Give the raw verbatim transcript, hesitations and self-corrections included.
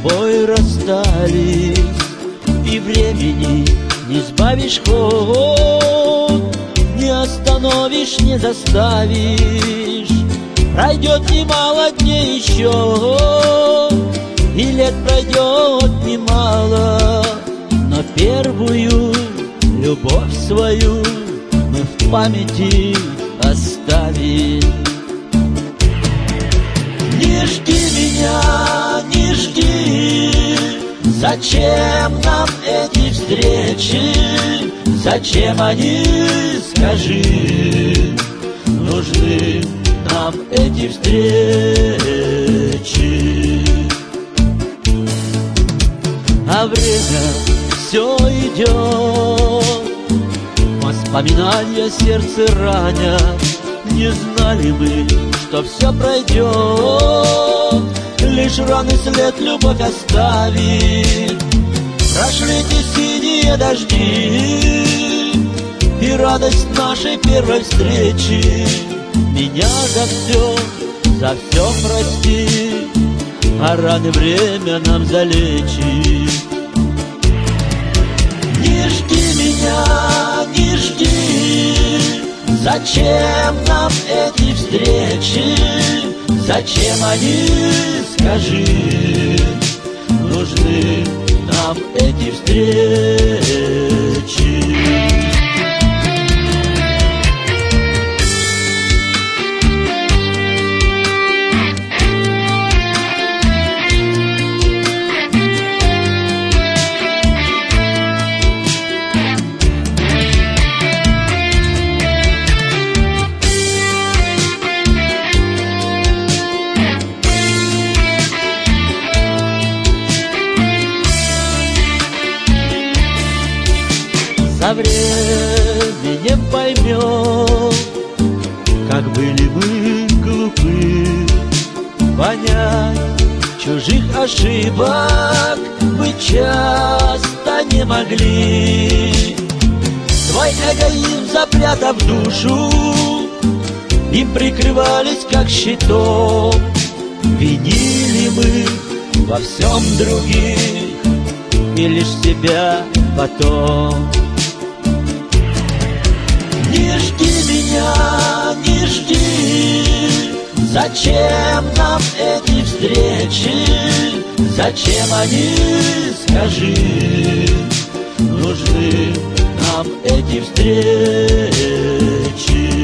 тобой расстались, и времени не сбавишь ход, не остановишь, не заставишь. Пройдет немало дней еще, и лет пройдет немало, но первую любовь свою мы в памяти оставим. Не жди меня, не жди, зачем нам эти встречи, зачем они, скажи, нужны нам эти встречи. А время все идет, воспоминания сердце ранят. Не знали мы, что все пройдет, лишь раны след любовь оставит. Прошли те синие дожди и радость нашей первой встречи. Меня за все, за все прости, а раны время нам залечит. Не жди меня, не жди, зачем нам эти встречи, зачем они, скажи, нужны нам эти встречи. Со временем поймем, как были мы глупы. Понять чужих ошибок мы часто не могли. Свой эгоизм запрятав душу, им прикрывались как щитом. Винили мы во всем других и лишь себя потом. Не жди меня, не жди, зачем нам эти встречи, зачем они, скажи, нужны нам эти встречи.